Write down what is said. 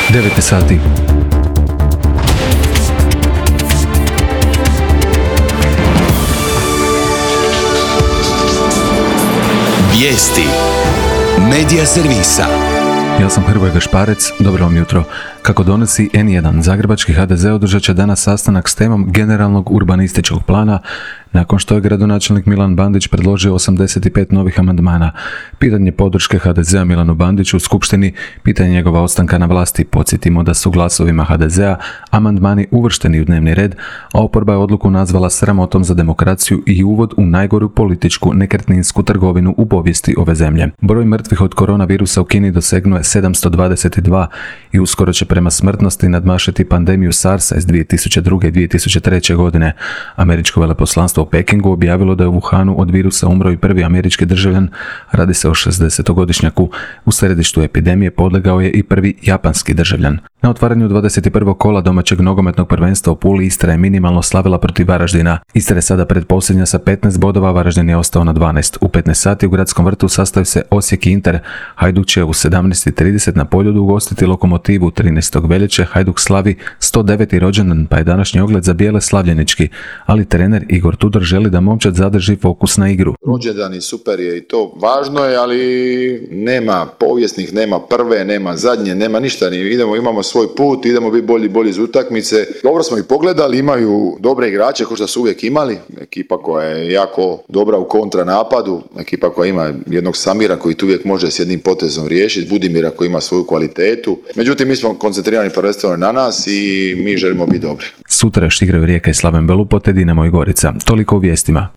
9 sati. Vijesti Medija servisa. Ja sam Hrvoje Gašparec, dobro vam jutro. Kako donosi N1, zagrebački HDZ održat će danas sastanak s temom generalnog urbanističkog plana, nakon što je gradonačelnik Milan Bandić predložio 85 novih amandmana. Pitanje podrške HDZ-a Milanu Bandiću u skupštini, pitanje njegova ostanka na vlasti. Podsjetimo da su glasovima HDZ-a amandmani uvršteni u dnevni red, a oporba je odluku nazvala sramotom za demokraciju i uvod u najgoru političku nekretninsku trgovinu u povijesti ove zemlje. Broj mrtvih od koronavirusa u Kini dosegnuo je 722 i uskoro će prema smrtnosti nadmašiti pandemiju SARS-a iz 2002. i 2003. godine. Američko veleposlanstvo u Pekingu objavilo da je u Wuhanu od virusa umro i prvi američki državljan, radi se o 60-godišnjaku. U središtu epidemije podlegao je i prvi japanski državljan. Na otvaranju 21. kola domaćeg nogometnog prvenstva u Puli Istra je minimalno slavila protiv Varaždina. Istra je sada predposljednja sa 15 bodova, Varaždin je ostao na 12. U 15 sati u Gradskom vrtu sastaju se Osijek i Inter. Hajduk će u 17:30 na Poljudu ugostiti Lokomotivu. 13. veljače Hajduk slavi 109. rođendan, pa je današnji ogled za bijele slavljenički, ali trener Igor Tudor želi da momčad zadrži fokus na igru. Rođendan i super je i to važno je, ali nema povijesnih, nema prve, nema zadnje, nema ništa. Imamo svoj put, idemo biti bolji iz utakmice. Dobro smo ih pogledali, imaju dobre igrače kao što su uvijek imali. Ekipa koja je jako dobra u kontranapadu, ekipa koja ima jednog Samira koji tu uvijek može s jednim potezom riješiti, Budimira koji ima svoju kvalitetu. Međutim, mi smo koncentrirani prvenstveno na nas i mi želimo biti dobri. Sutra još igraju Rijeka i Slaven Belupo te Dinamo i Gorica. Toliko u vijestima.